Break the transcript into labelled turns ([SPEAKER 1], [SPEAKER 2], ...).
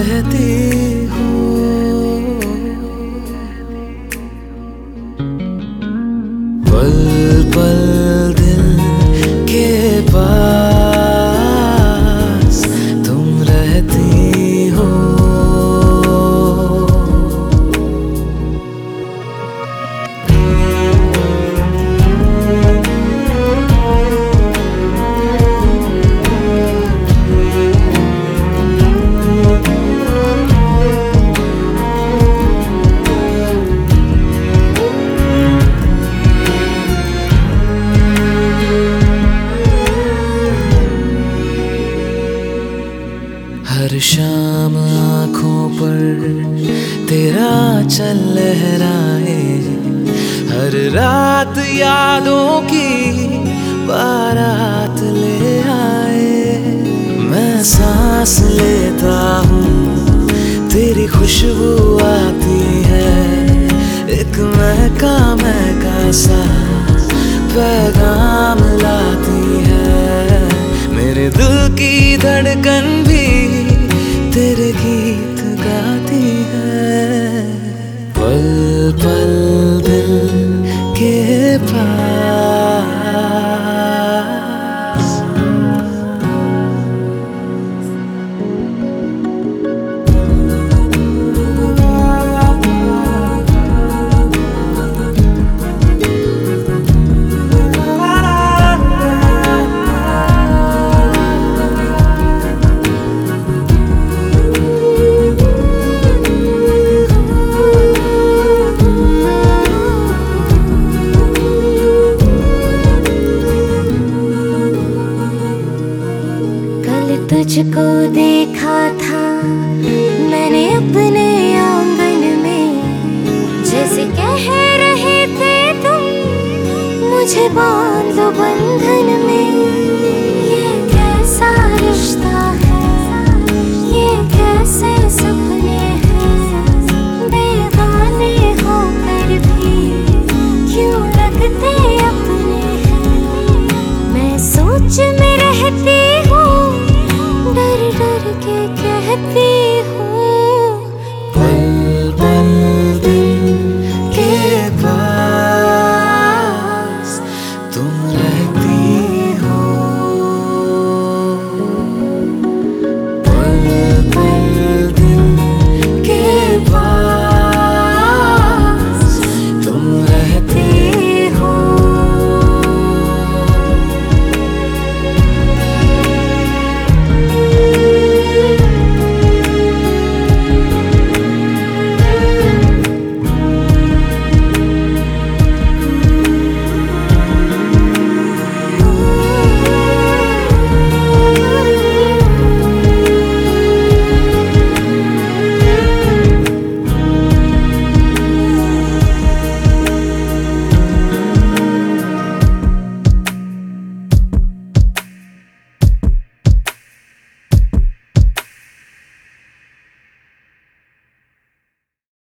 [SPEAKER 1] रहती हो। पल पल दिल के पास तुम रहती हो। हर शाम आँखों पर तेरा चल लहराए, हर रात यादों की बारात ले आए। मैं सांस लेता हूँ तेरी खुशबू आती है, एक महका सा पैगाम लाती है। मेरे दिल की धड़कन भी तेरे गीत गाती है। पल पल दिल के पास।
[SPEAKER 2] तुझको देखा था मैंने अपने आंगन में, जैसे कह रहे थे तुम मुझे बांध लो बंधन में।